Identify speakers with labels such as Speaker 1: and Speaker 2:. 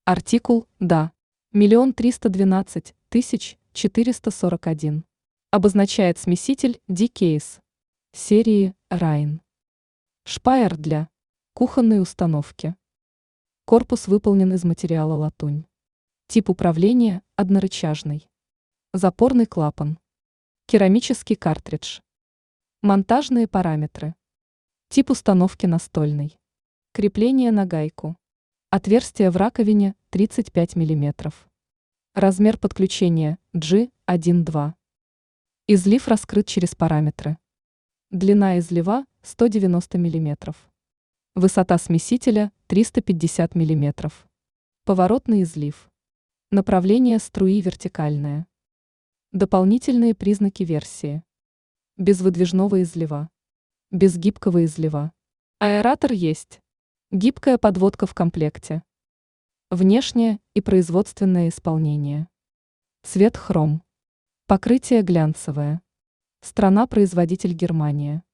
Speaker 1: Артикул «Да». 1 312 441. Обозначает смеситель D-Case серии Rhine. Шпайер для кухонной установки. Корпус выполнен из материала латунь. Тип управления – однорычажный. Запорный клапан. Керамический картридж. Монтажные параметры. Тип установки настольный. Крепление на гайку. Отверстие в раковине 35 мм. Размер подключения G1-2. Излив раскрыт через параметры. Длина излива 190 мм. Высота смесителя 350 мм. Поворотный излив. Направление струи вертикальное. Дополнительные признаки версии. Без выдвижного излива. Без гибкого излива. Аэратор есть. Гибкая подводка в комплекте. Внешнее и производственное исполнение. Цвет хром. Покрытие глянцевое. Страна-производитель Германия.